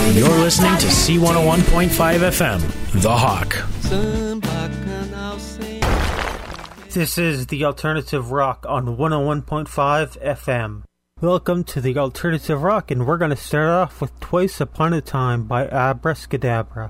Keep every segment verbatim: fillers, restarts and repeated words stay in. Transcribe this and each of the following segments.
You're listening to C one oh one point five F M, The Hawk. This is the Alternative Rock on one oh one point five F M. Welcome to the Alternative Rock, and we're going to start off with Twice Upon a Time by Abracadabra.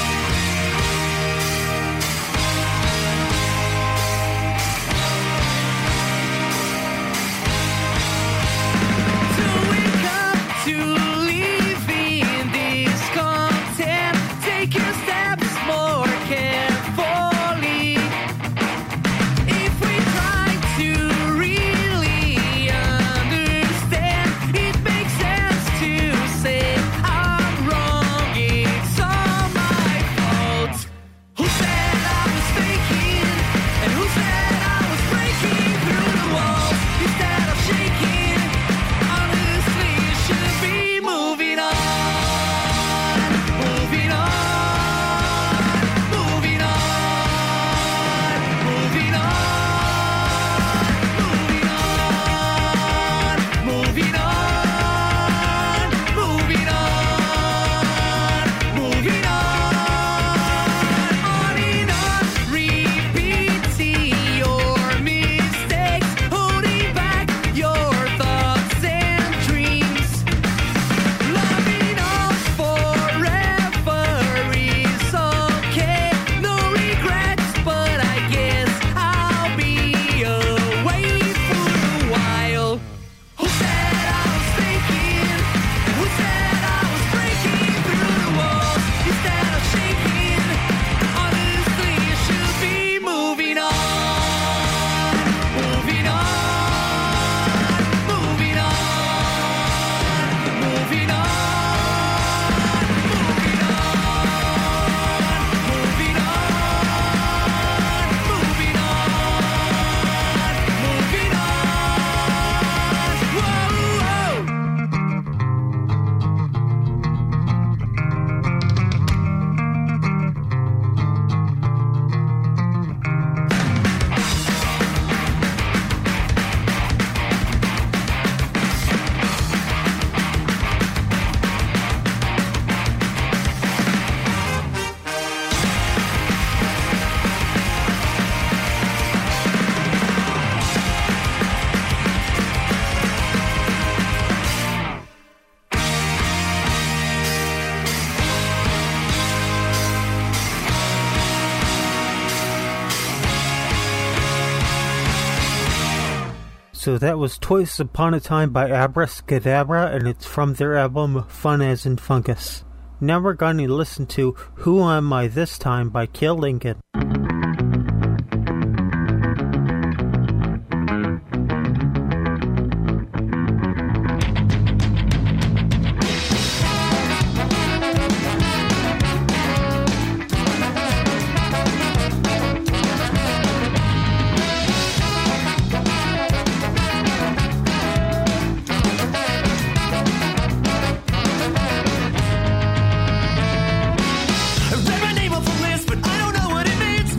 So that was Twice Upon a Time by Abracadabra, and it's from their album Fun as in Fungus. Now we're going to listen to Who Am I This Time by Kill Lincoln. But I don't know what it means.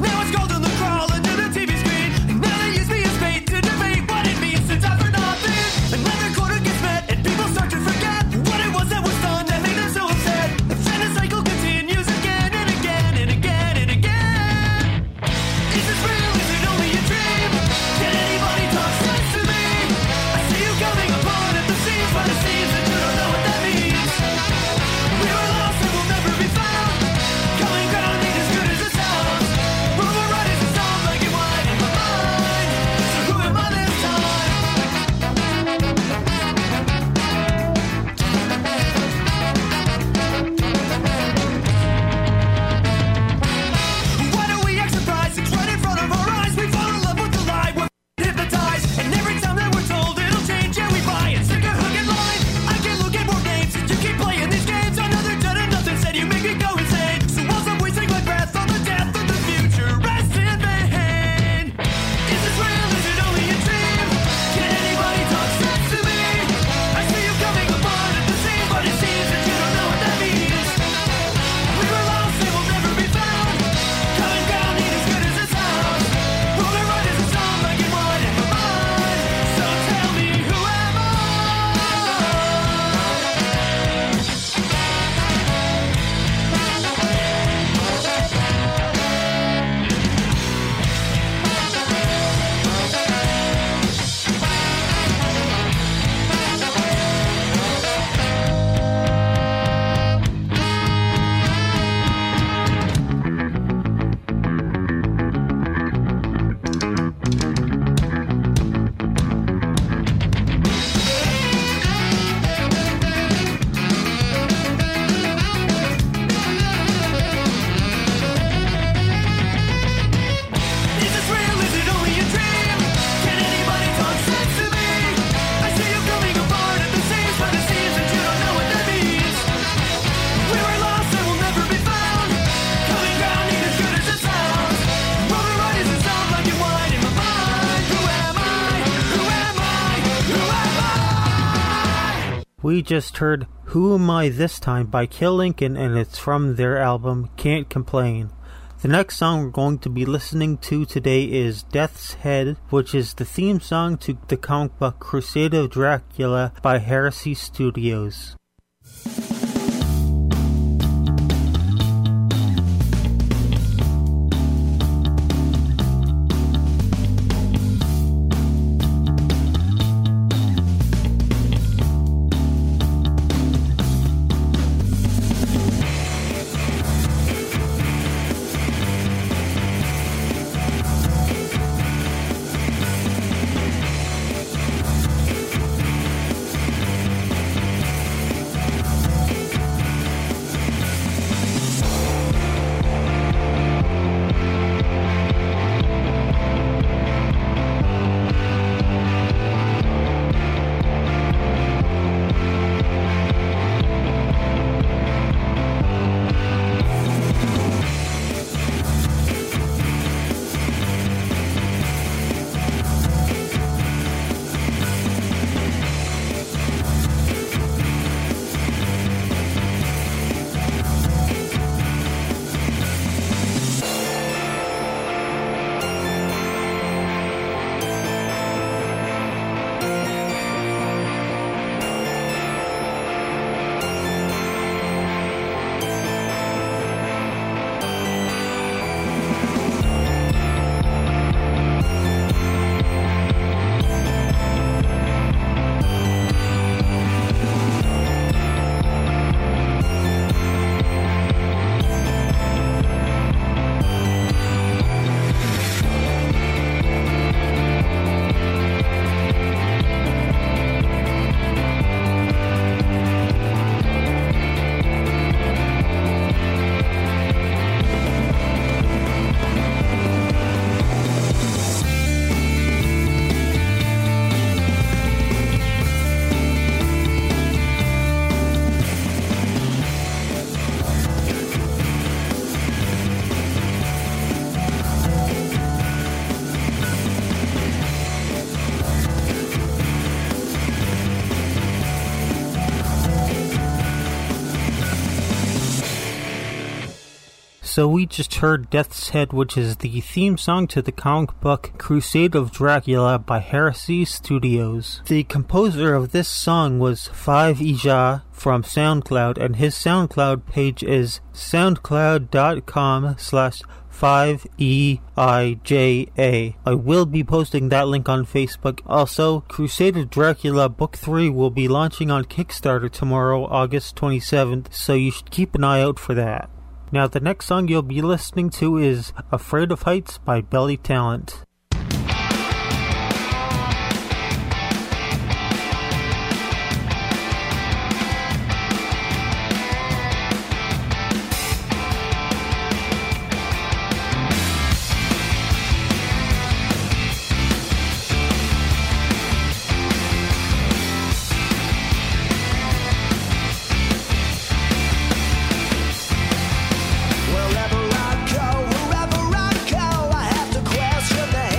We just heard Who Am I This Time by Kill Lincoln, and it's from their album Can't Complain. The next song we're going to be listening to today is Death's Head, which is the theme song to the comic book Crusade of Dracula by Heresy Studios. So we just heard Death's Head, which is the theme song to the comic book Crusade of Dracula by Heresy Studios. The composer of this song was Five Ija from SoundCloud, and his SoundCloud page is soundcloud.com slash 5EIJA. I will be posting that link on Facebook. Also, Crusade of Dracula Book three will be launching on Kickstarter tomorrow, August twenty-seventh, so you should keep an eye out for that. Now, the next song you'll be listening to is Afraid of Heights by Belly Talent. Wherever I go, I have to question the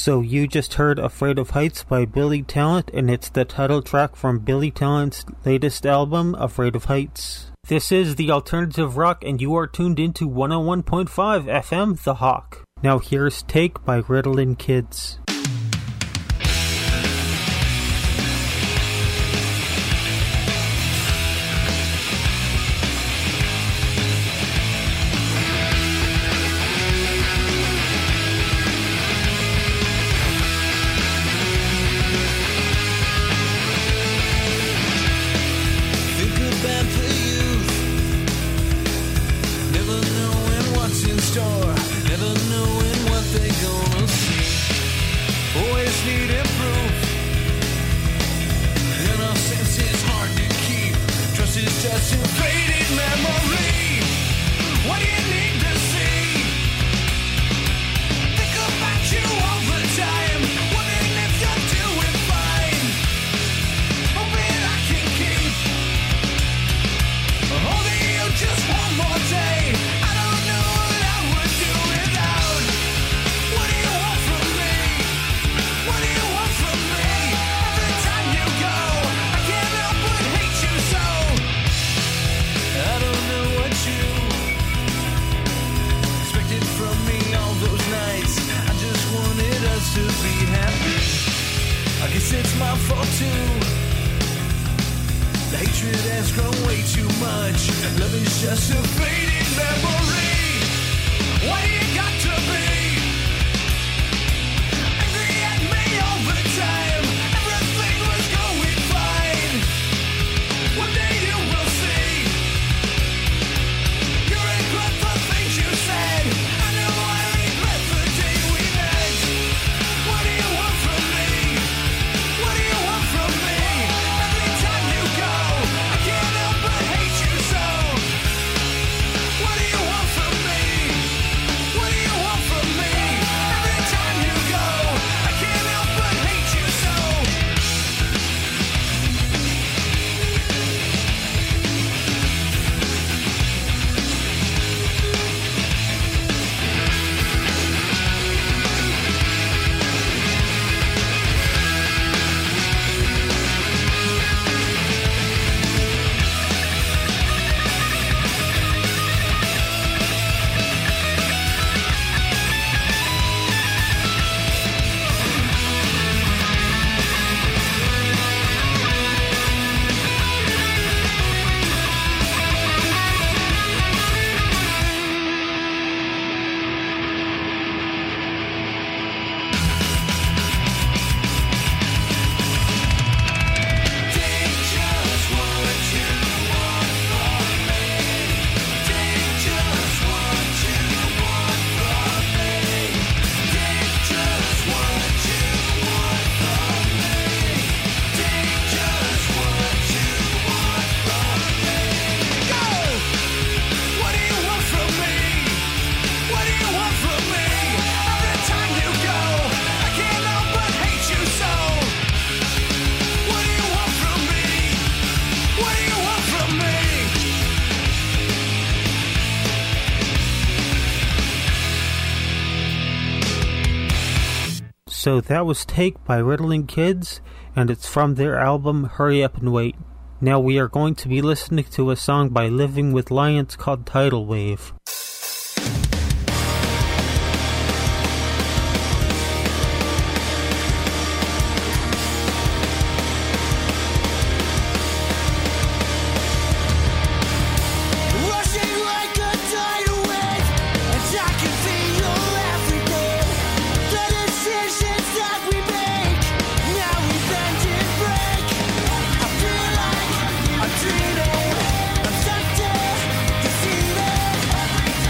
So you just heard Afraid of Heights by Billy Talent, and it's the title track from Billy Talent's latest album, Afraid of Heights. This is the Alternative Rock, and you are tuned into one oh one point five F M, The Hawk. Now here's Take by Ritalin Kids. So that was Take by Ritalin Kids, and it's from their album Hurry Up and Wait. Now we are going to be listening to a song by Living with Lions called Tidal Wave. I'm dreaming, I'm tempted, deceived.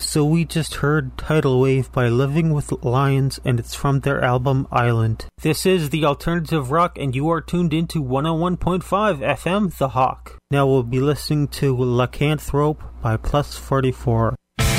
So we just heard Tidal Wave by Living with Lions, and it's from their album Island. This is the Alternative Rock, and you are tuned into one oh one point five F M, The Hawk. Now we'll be listening to Lycanthrope by Plus forty-four.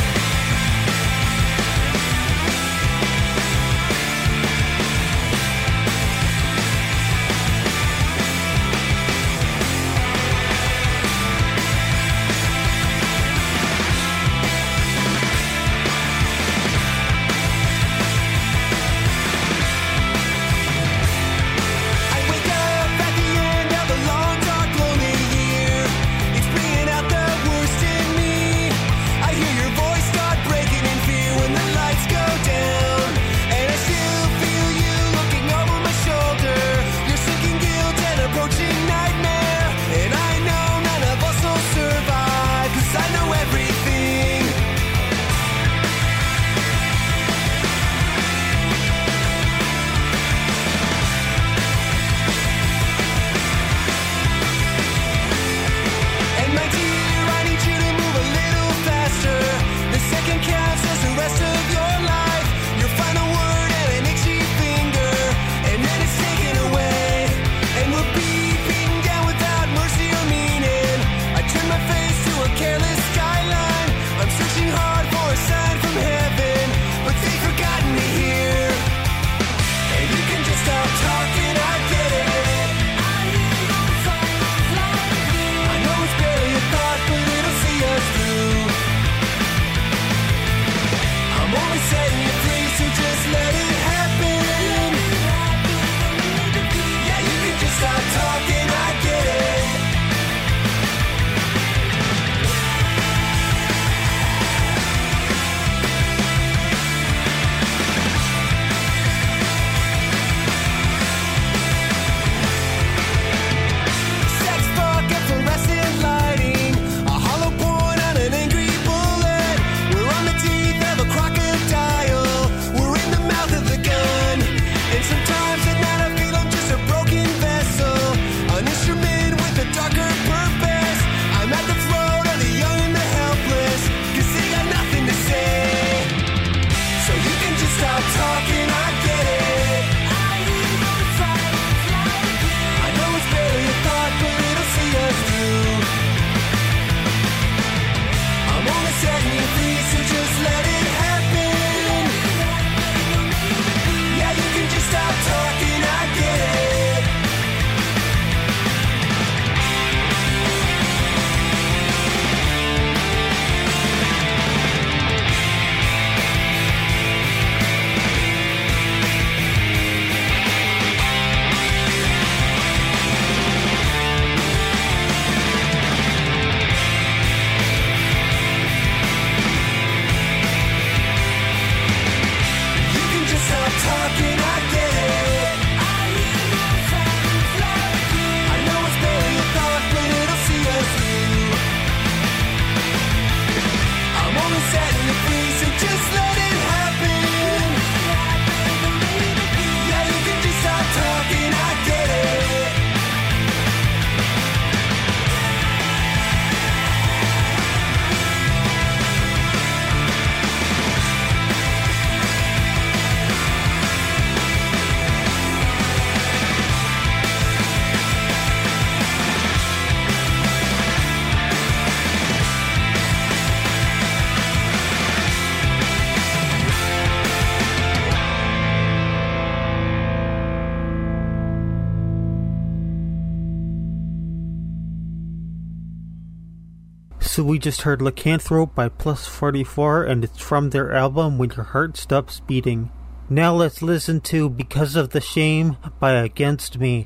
So we just heard Lycanthrope by Plus forty-four, and it's from their album When Your Heart Stops Beating. Now let's listen to Because of the Shame by Against Me.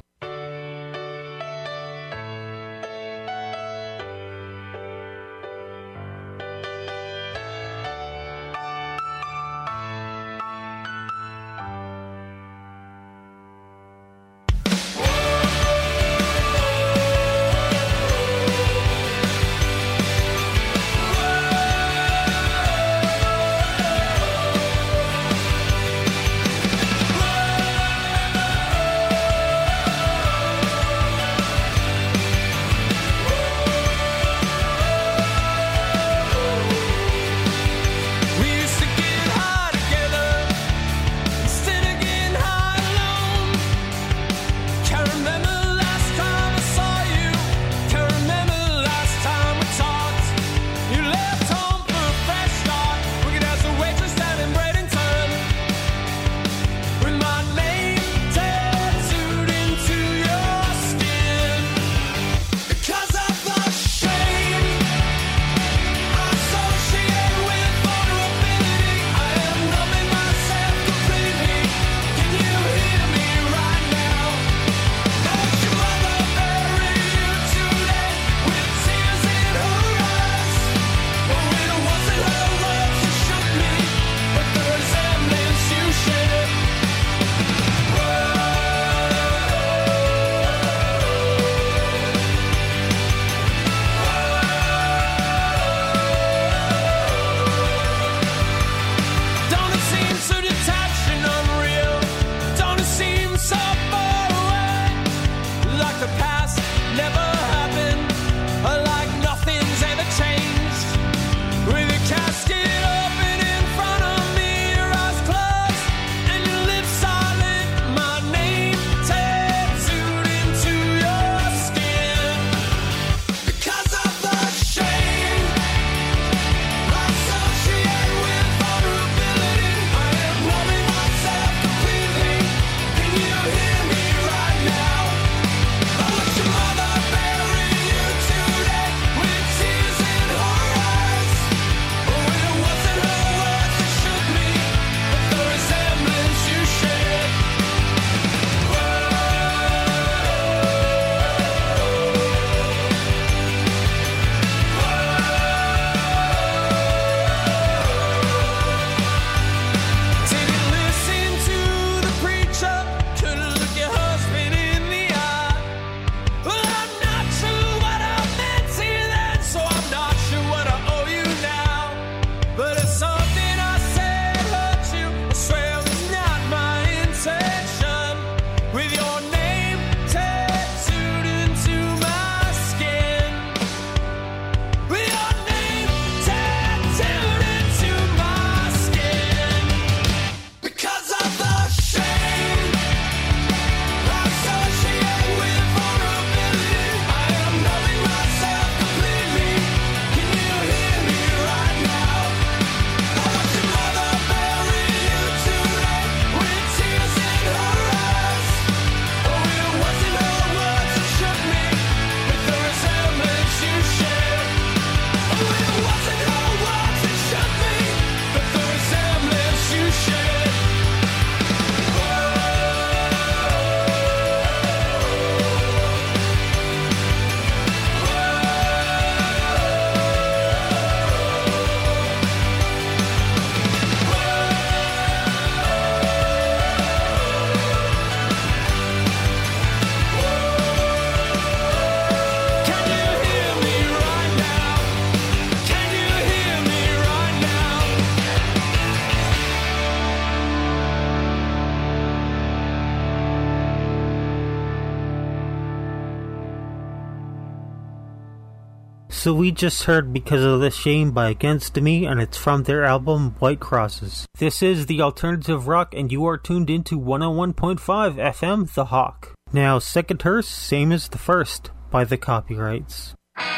So we just heard Because of the Shame by Against Me, and it's from their album White Crosses. This is the Alternative Rock, and you are tuned into one oh one point five F M, The Hawk. Now, second hearse, same as the first, by the Copyrights.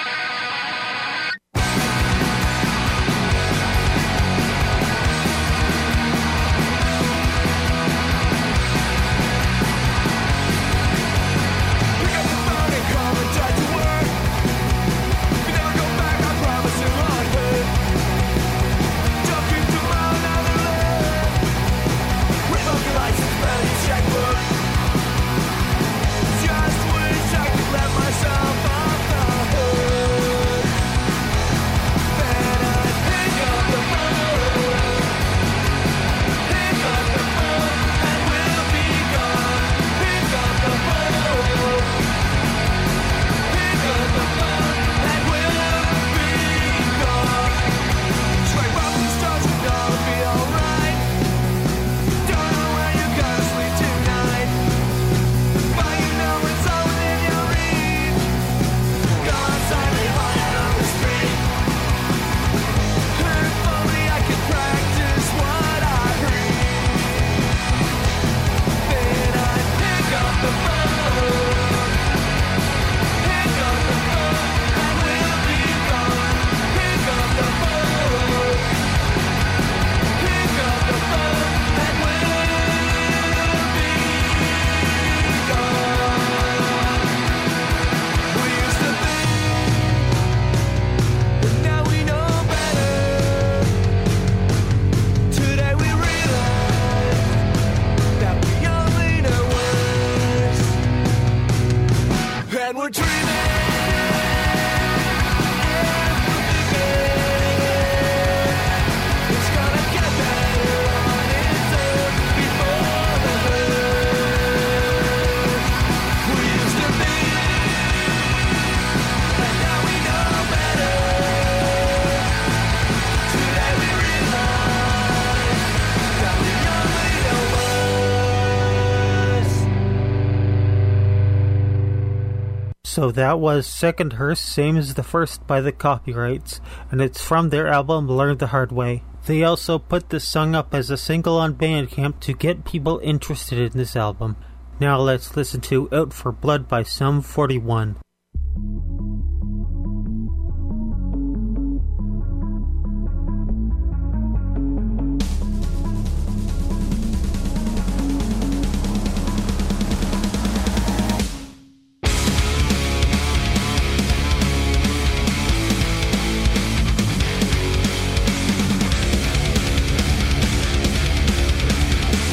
So that was Second Hearse, same as the first by the Copyrights, and it's from their album Learn the Hard Way. They also put this song up as a single on Bandcamp to get people interested in this album. Now let's listen to Out for Blood by Sum forty-one.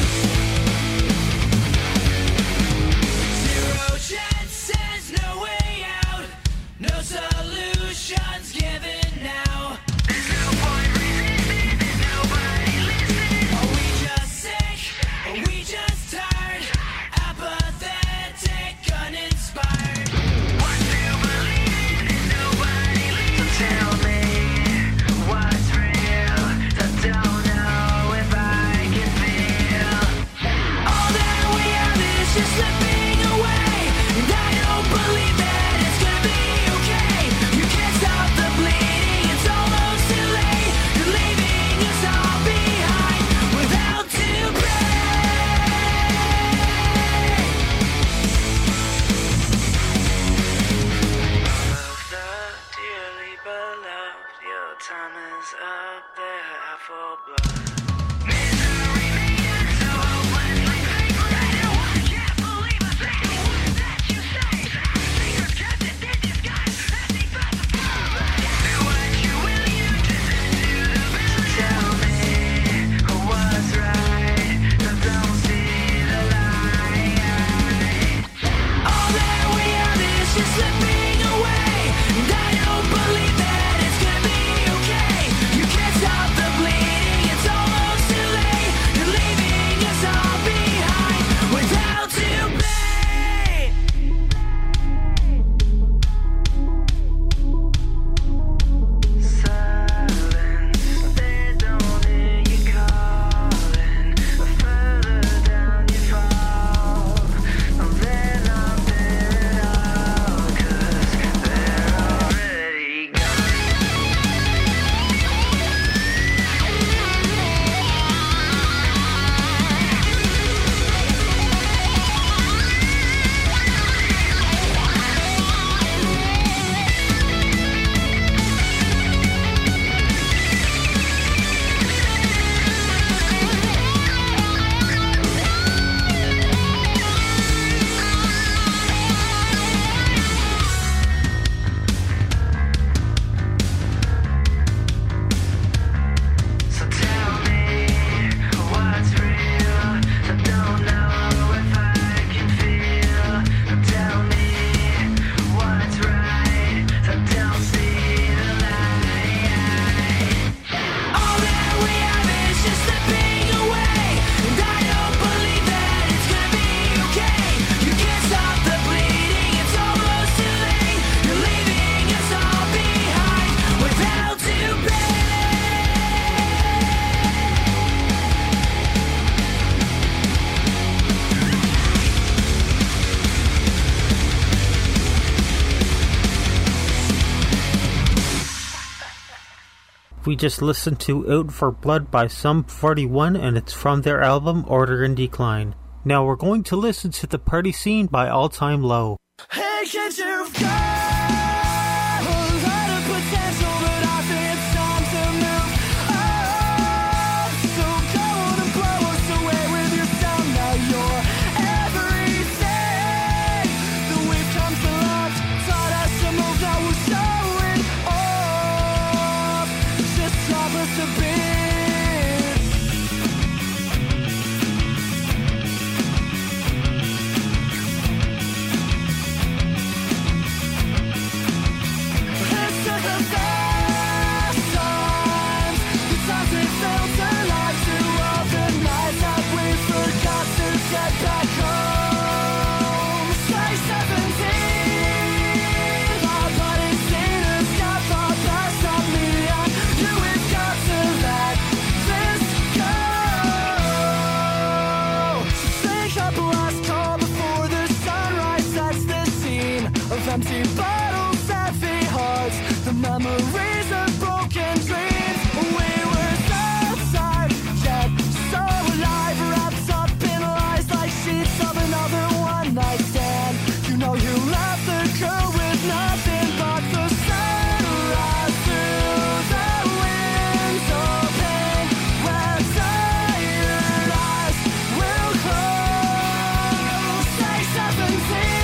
Zero chance says no way. We just listened to Out for Blood by Sum forty-one, and it's from their album Order in Decline. Now we're going to listen to The Party Scene by All Time Low. Hey kids, you've got a lot of potential, but I think it's time to move up. So go on and blow us away with your sound. Now you're everything that we've come to love. Taught us to move, now we're showing off. Just drop us a beat. Empty bottles, heavy hearts, the memories of broken dreams. We were so tired, yet so alive, wrapped up in lies like sheets of another one night stand. You know you left the girl with nothing but the sunrise through the window pane, where tired eyes will close. Say seventeen.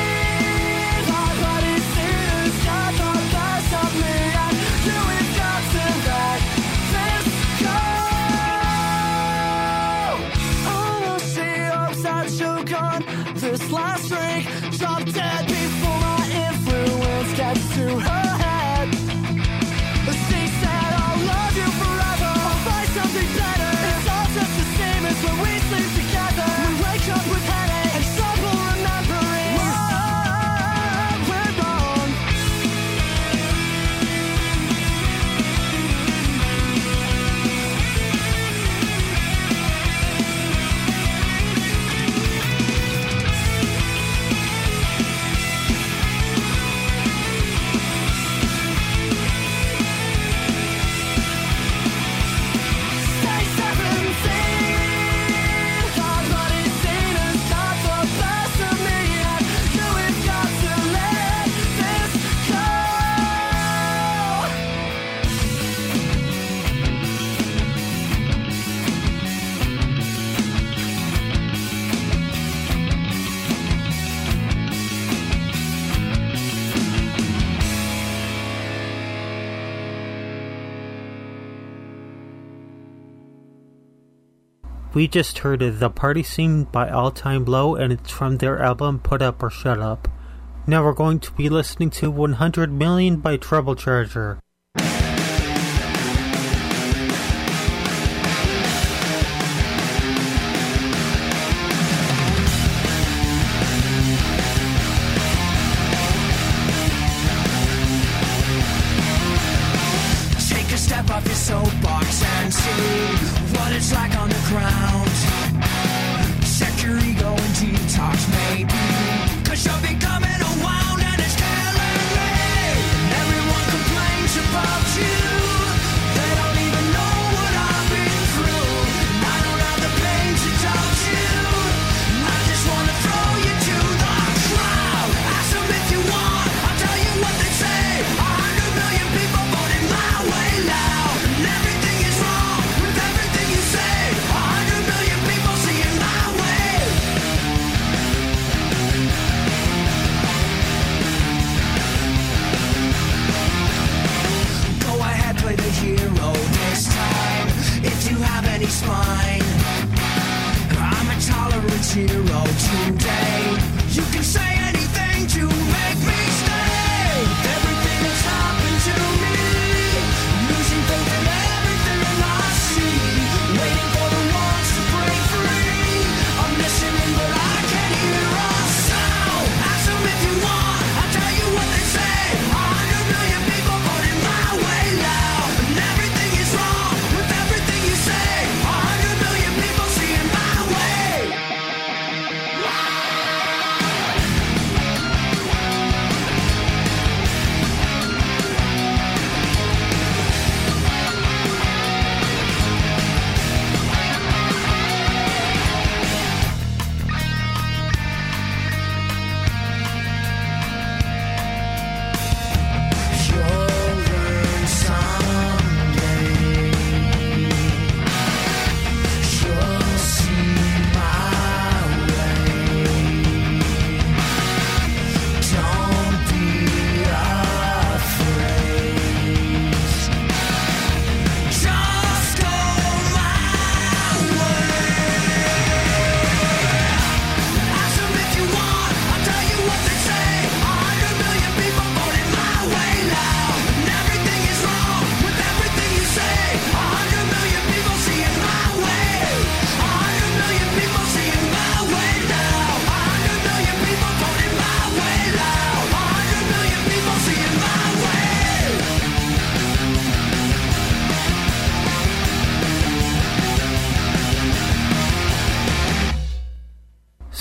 This last drink, drop dead before my influence gets to her head. She said, I'll love you forever, I'll find something better. It's all just the same as when we sleep together. We wake up with headache and trouble remembering what went wrong. We just heard The Party Scene by All Time Low, and it's from their album Put Up or Shut Up. Now we're going to be listening to one hundred million by Trouble Charger. Take a step off your soapbox and see what it's like on the ground. Check your ego and detox, maybe, 'cause you're becoming a wound and it's killing me. And everyone complains about you. They don't even know what I've been through. And I don't have the pain to doubt you. I just wanna throw you to the crowd. Ask them if you want, I'll tell you what they say. A hundred million people voting my way now. And everything is wrong with everything you say. A hundred million people seeing my way. Go ahead, play the hero this time. If you have any spine, I'm a tolerance hero today. You can say anything to make me stay. Everything that's happened to me, losing faith in everything I see, waiting for the ones to break free. I'm listening but I can't hear a sound. Ask them if you want, I'll tell you what they say. A hundred million people voting my way now. And everything is wrong with everything you say. A hundred million people seeing my way.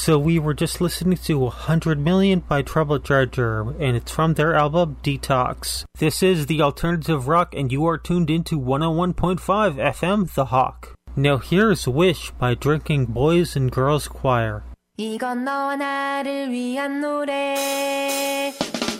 So we were just listening to one hundred million by Trouble Charger, and it's from their album Detox. This is the Alternative Rock, and you are tuned into one oh one point five F M The Hawk. Now here's Wish by Drinking Boys and Girls Choir. 이건 너와 나를 위한 노래.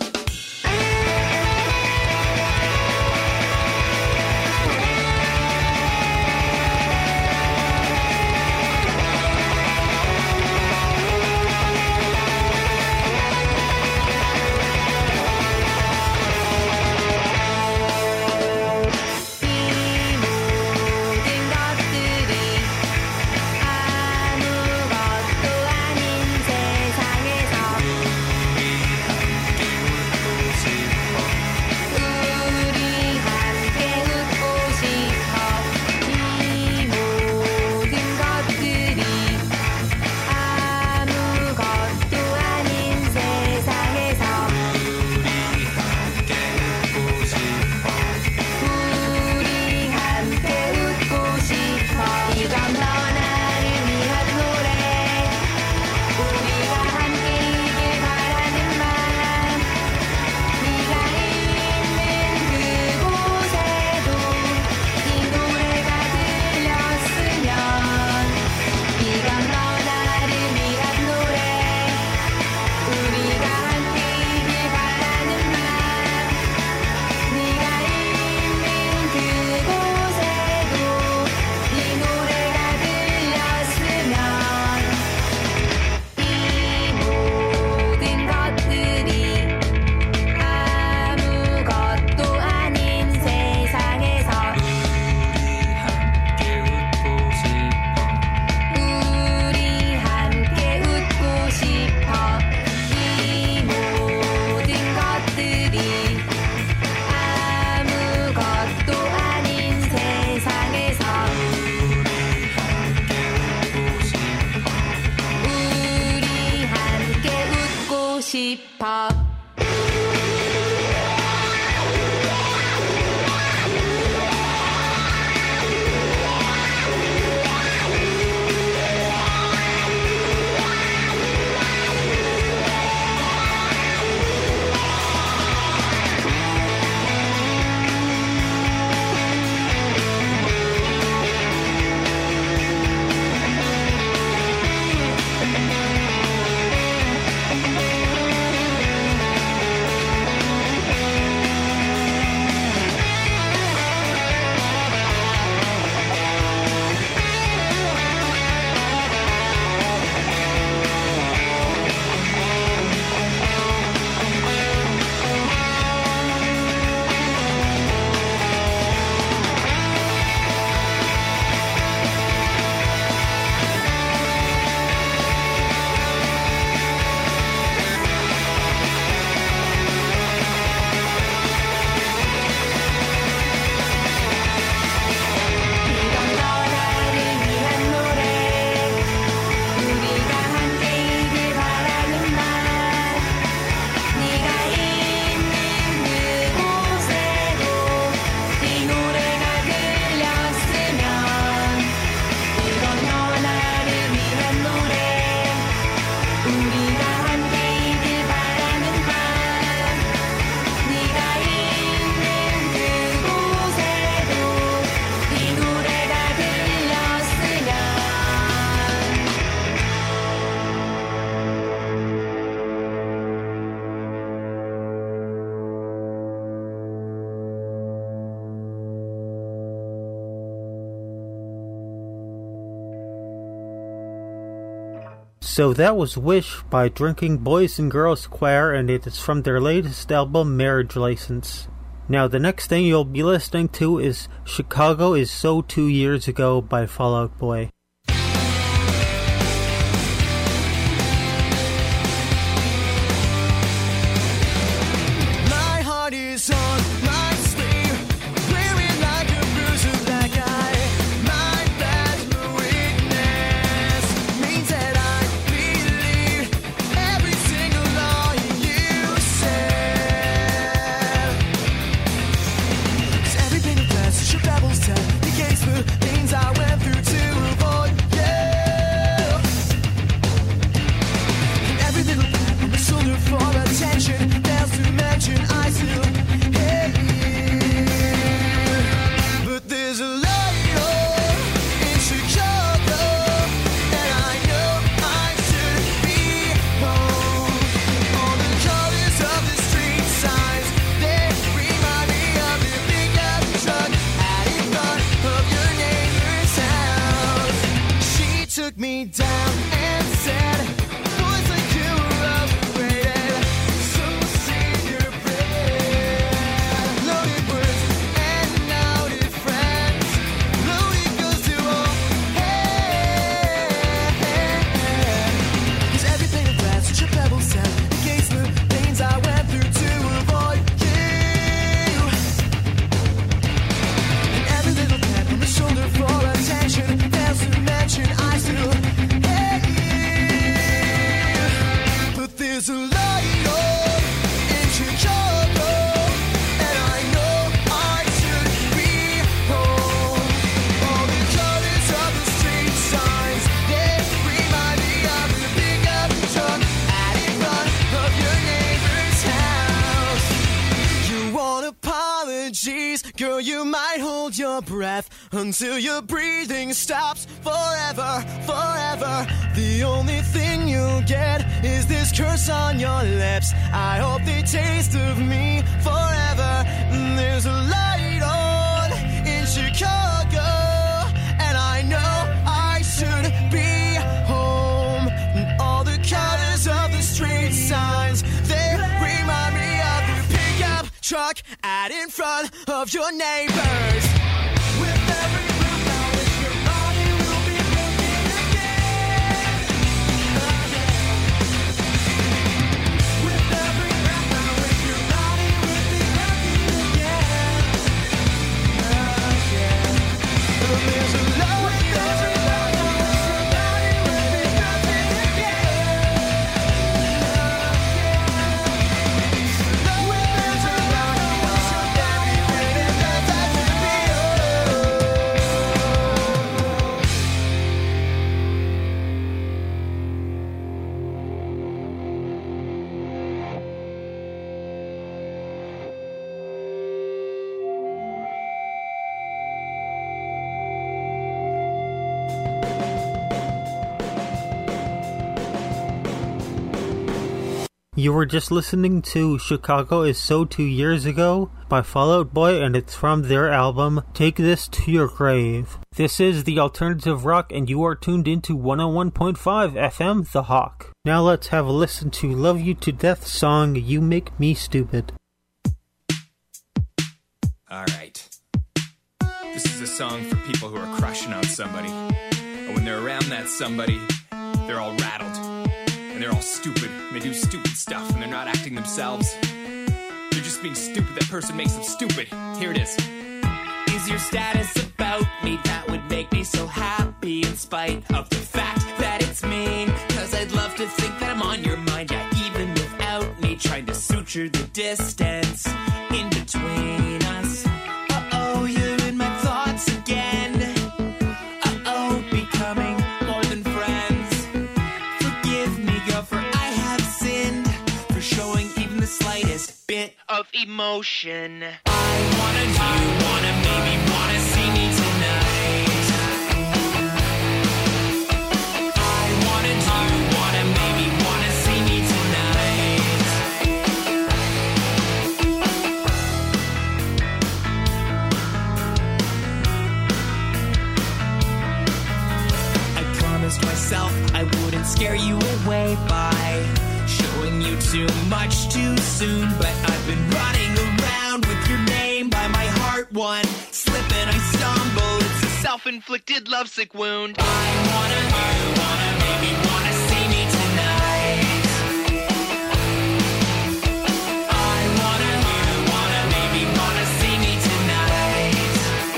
싶어. So that was Wish by Drinking Boys and Girls Choir, and it is from their latest album, Marriage License. Now, the next thing you'll be listening to is Chicago Is So Two Years Ago by Fall Out Boy. My heart is on my sleeve, wearing like a bruiser black eye. My best weakness means that I believe every single lie you said. 'Cause every pane of glass is your babble's tell. The gates through things I went through to avoid. took me down and said, boys like you are upgraded, so save your breath. Loaded words and loaded friends, loaded goes to all head. Cause everything of that, such a pebble sound, in case the pains I went through to avoid you. And every little pat on the shoulder for attention fails to mention I still hate you. But there's a light on in Chicago, and I know I should be home. All the colors of the street signs, they remind me of the pickup truck at in front of your neighbor's house. You want apologies, girl, you might hold your breath until your breathing stops forever, forever. The only thing you'll get is this curse on your lips. I hope they taste of me forever. There's a light on in Chicago, and I know I should be home. And all the colors of the street signs, they remind me of the pickup truck out in front of your neighbors. With every breath I wish your body will be looking again. With every breath I wish your body would be looking again. Again. There's a light, there's a light, I wish your body would be looking again. With there's a light, I wish your body would be looking again. You were just listening to Chicago Is So Two Years Ago by Fall Out Boy, and it's from their album Take This to Your Grave. This is the Alternative Rock, and you are tuned into one oh one point five F M The Hawk. Now let's have a listen to Love You to Death song You Make Me Stupid. Alright. This is a song for people who are crushing on somebody. But when they're around that somebody, they're all rattled. And they're all stupid. And they do stupid stuff. And they're not acting themselves. They're just being stupid. That person makes them stupid. Here it is. Is your status about me? That would make me so happy in spite of the fact that it's mean. Cause I'd love to think that I'm on your mind. Yeah, even without me trying to suture the distance in between us. Uh-oh, you're in my thoughts again. Uh-oh, becoming more than friends. Forgive me, girl, for I have sinned. For showing even the slightest bit of emotion. I wanna do, wanna maybe wanna see me tonight. I wanna do, wanna maybe wanna see me tonight. I promised myself I wouldn't scare you away by showing you too much too soon, but I've been running around with your name by my heart. One slip and I stumble. It's a self-inflicted lovesick wound. I wanna, I wanna, maybe wanna see me tonight. I wanna, I wanna, maybe wanna see me tonight.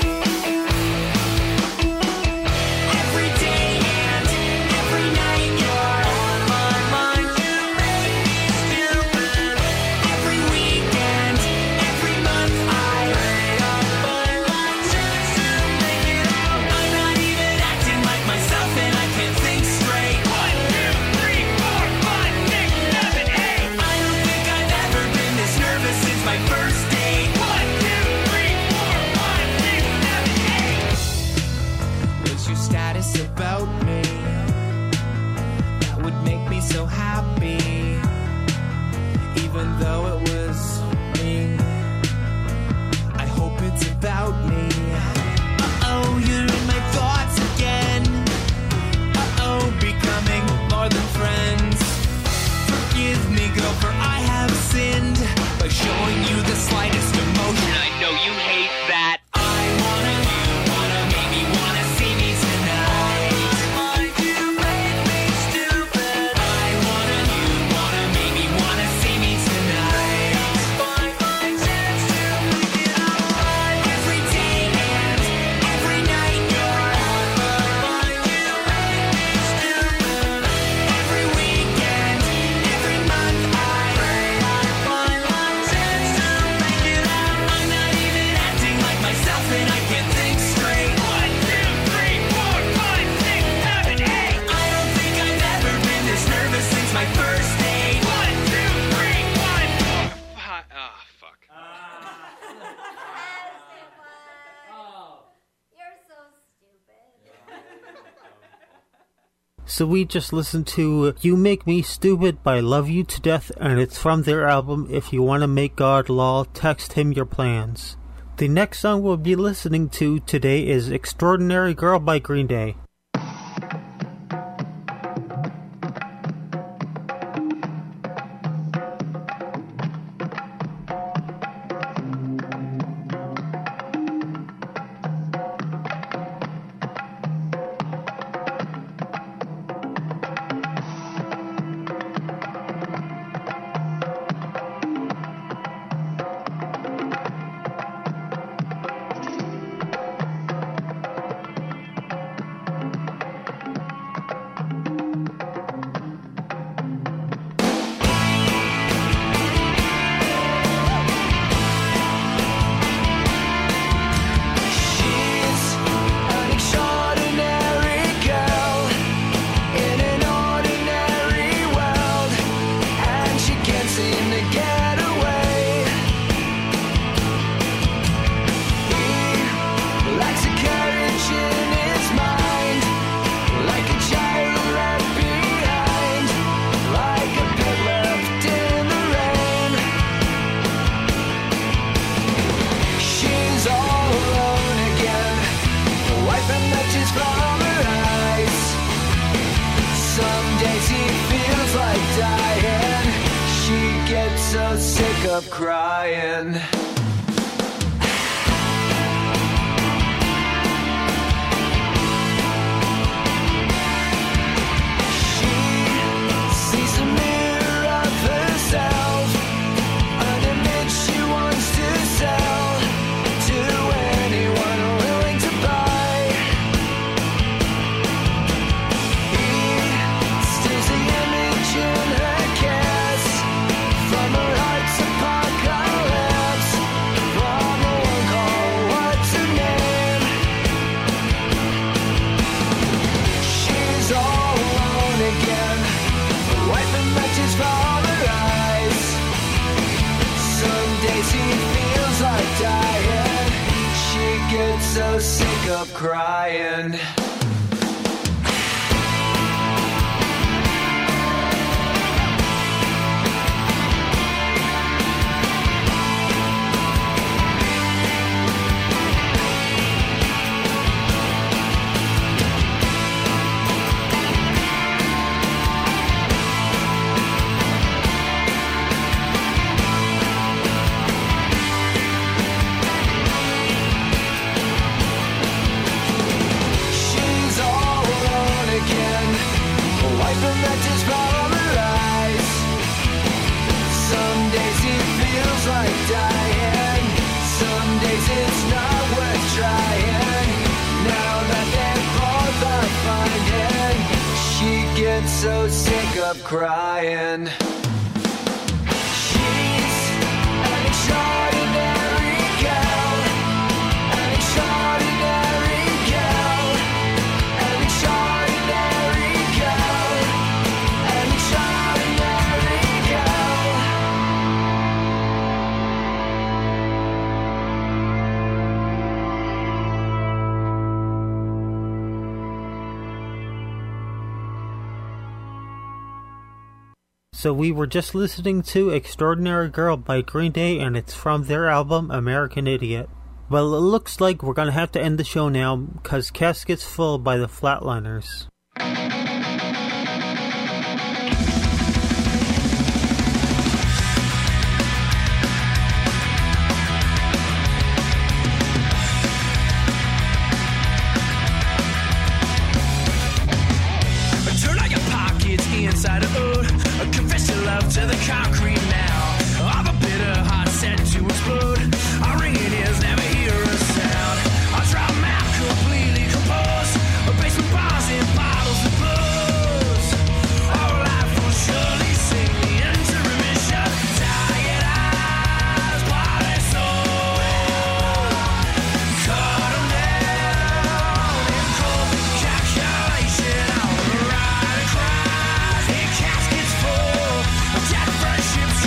Every day and every night you're on my mind. You make me stupid. Every weekend, every month I wait up my life just to make it out. I'm not even acting like myself and I can't think straight. One, two, three, four, five, six, seven, eight. I don't think I've ever been this nervous since my first date. One, two, three, four, five, six, seven, eight. What's your status about me? That would make me so happy, even though it was me. I hope it's about me. Uh-oh, you're in my thoughts again. Uh-oh, So we just listened to You Make Me Stupid by Love You to Death, and it's from their album If You Want to Make God Law, Text Him Your Plans. The next song we'll be listening to today is Extraordinary Girl by Green Day. Up crying. So sick of crying. So sick of crying. She's an extraordinary girl, an extraordinary girl, an extraordinary girl, an extraordinary girl. So we were just listening to Extraordinary Girl by Green Day, and it's from their album American Idiot. Well, it looks like we're gonna have to end the show now, because Casket's Full by the Flatliners. Turn out your pockets inside of oat. Confess your love to the concrete now. I've a bitter heart set to explode. Our ringing ears never hear a sound. I'll try map completely composed. A basement bars in bottles of blues. Our life will surely sink me into remission. Tired eyes, body soul. Cut 'em down in cold calculation. I'll ride across in caskets full of dead friendships.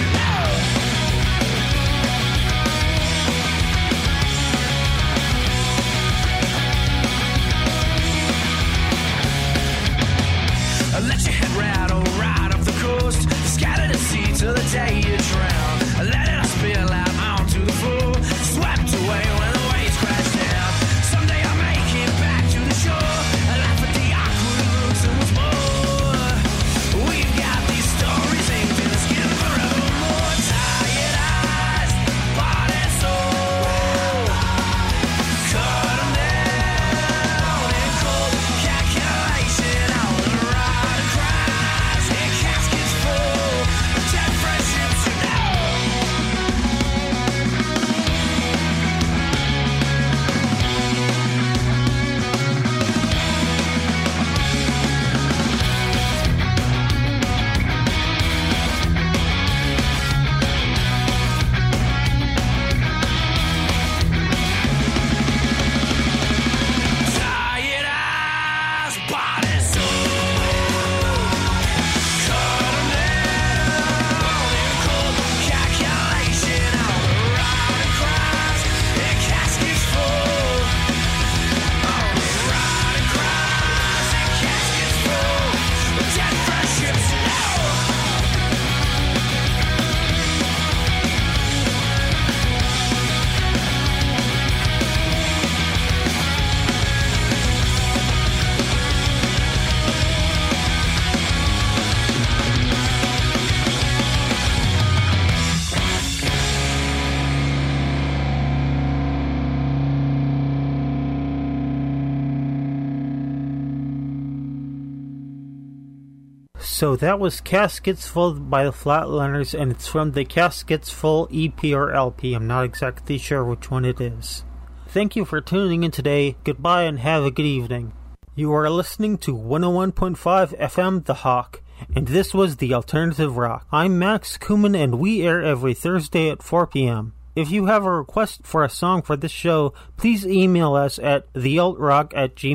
So that was Caskets Full by the Flatliners, and it's from the Caskets Full E P or L P. I'm not exactly sure which one it is. Thank you for tuning in today. Goodbye and have a good evening. You are listening to one oh one point five F M The Hawk, and this was The Alternative Rock. I'm Max Kuman, and we air every Thursday at four p.m. If you have a request for a song for this show, please email us at thealtrock at gmail dot com.